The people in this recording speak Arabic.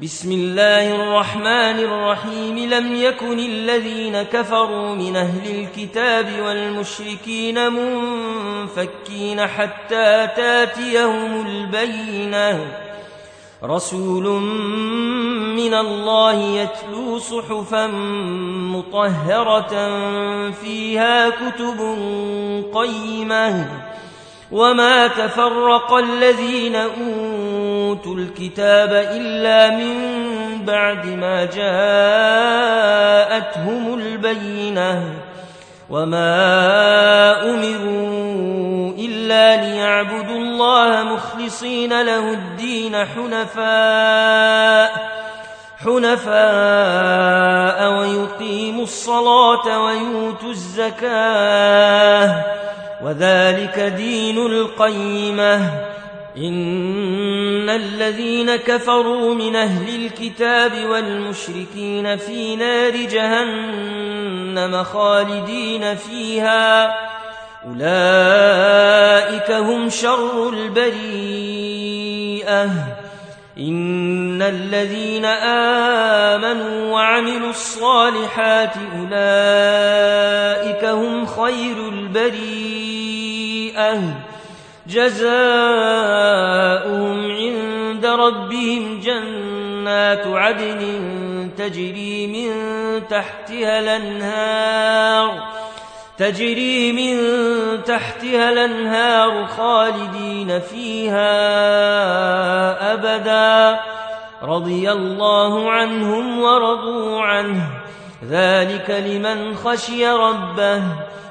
بسم الله الرحمن الرحيم لم يكن الذين كفروا من أهل الكتاب والمشركين منفكين حتى تاتيهم البينة رسول من الله يتلو صحفا مطهرة فيها كتب قيمة وما تفرق الذين أوتوا الكتاب إلا من بعد ما جاءتهم البينة وما أمروا إلا ليعبدوا الله مخلصين له الدين حنفاء ويقيموا الصلاة ويؤتوا الزكاة وذلك دين القيمة إن الذين كفروا من أهل الكتاب والمشركين في نار جهنم خالدين فيها أولئك هم شر البريئة إن الذين آمنوا وعملوا الصالحات أولئك هم خير البريئة جزاؤهم عند ربهم جنات عدن تجري من تحتها الأنهار خالدين فيها أبدا رضي الله عنهم ورضوا عنه ذلك لمن خشي ربه